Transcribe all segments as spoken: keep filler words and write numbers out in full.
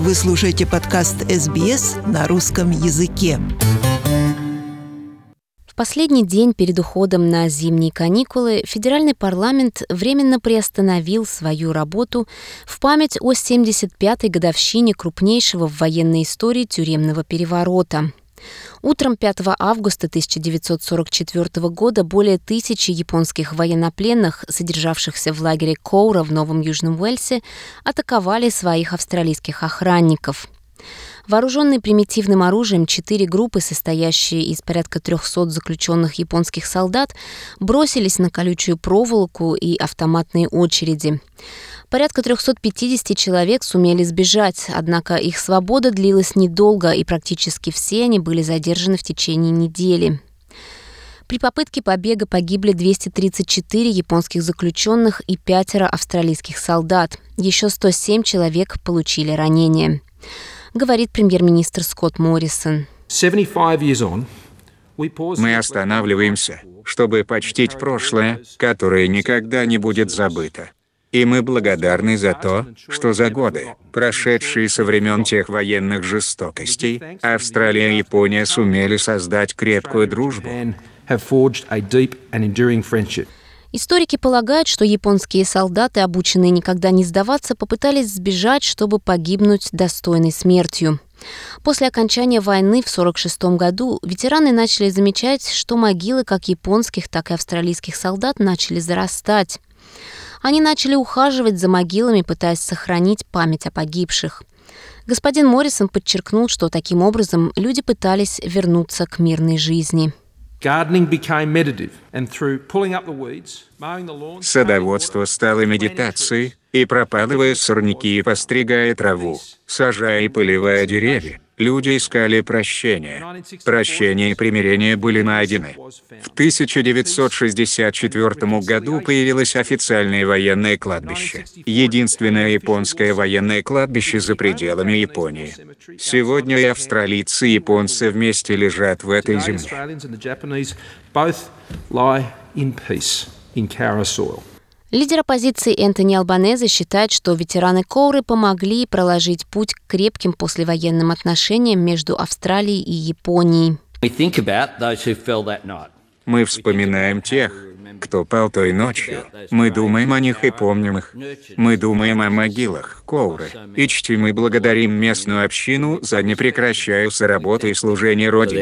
Вы слушаете подкаст эс би эс на русском языке. В последний день перед уходом на зимние каникулы федеральный парламент временно приостановил свою работу в память о семьдесят пятой годовщине крупнейшего в военной истории тюремного переворота. Утром пятого августа тысяча девятьсот сорок четвёртого года более тысячи японских военнопленных, содержавшихся в лагере Коура в Новом Южном Уэльсе, атаковали своих австралийских охранников. Вооруженные примитивным оружием четыре группы, состоящие из порядка трехсот заключенных японских солдат, бросились на колючую проволоку и автоматные очереди. Порядка трехсот пятидесяти человек сумели сбежать, однако их свобода длилась недолго, и практически все они были задержаны в течение недели. При попытке побега погибли двести тридцать четыре японских заключенных и пятеро австралийских солдат. Еще сто семь человек получили ранения, говорит премьер-министр Скотт Моррисон. Мы останавливаемся, чтобы почтить прошлое, которое никогда не будет забыто. И мы благодарны за то, что за годы, прошедшие со времен тех военных жестокостей, Австралия и Япония сумели создать крепкую дружбу. Историки полагают, что японские солдаты, обученные никогда не сдаваться, попытались сбежать, чтобы погибнуть достойной смертью. После окончания войны в сорок шестом году ветераны начали замечать, что могилы как японских, так и австралийских солдат начали зарастать. Они начали ухаживать за могилами, пытаясь сохранить память о погибших. Господин Моррисон подчеркнул, что таким образом люди пытались вернуться к мирной жизни. Садоводство стало медитацией, и пропалывая сорняки и постригая траву, сажая и поливая деревья, люди искали прощения. Прощение и примирение были найдены. В тысяча девятьсот шестьдесят четвёртом году появилось официальное военное кладбище. Единственное японское военное кладбище за пределами Японии. Сегодня и австралийцы, и японцы вместе лежат в этой земле. Лидер оппозиции Энтони Албанезе считает, что ветераны Коуры помогли проложить путь к крепким послевоенным отношениям между Австралией и Японией. Мы вспоминаем тех, кто пал той ночью. Мы думаем о них и помним их. Мы думаем о могилах Коуры и чтим и благодарим местную общину за непрекращающуюся работу и служение Родине.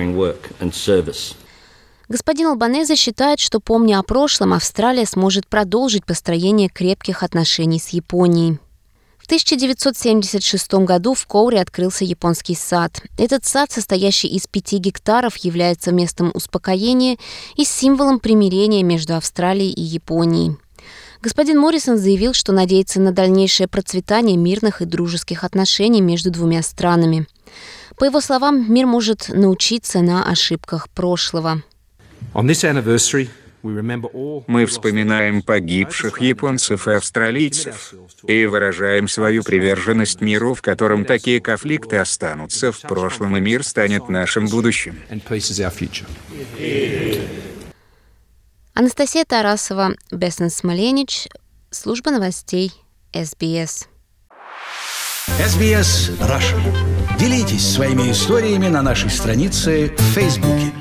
Господин Албанезе считает, что, помня о прошлом, Австралия сможет продолжить построение крепких отношений с Японией. В тысяча девятьсот семьдесят шестом году в Коуре открылся японский сад. Этот сад, состоящий из пяти гектаров, является местом успокоения и символом примирения между Австралией и Японией. Господин Моррисон заявил, что надеется на дальнейшее процветание мирных и дружеских отношений между двумя странами. По его словам, мир может научиться на ошибках прошлого. Мы вспоминаем погибших японцев и австралийцев и выражаем свою приверженность миру, в котором такие конфликты останутся в прошлом, и мир станет нашим будущим. Анастасия Тарасова, Беснен Смоленич, служба новостей эс би эс. эс би эс Russian. Делитесь своими историями на нашей странице в Фейсбуке.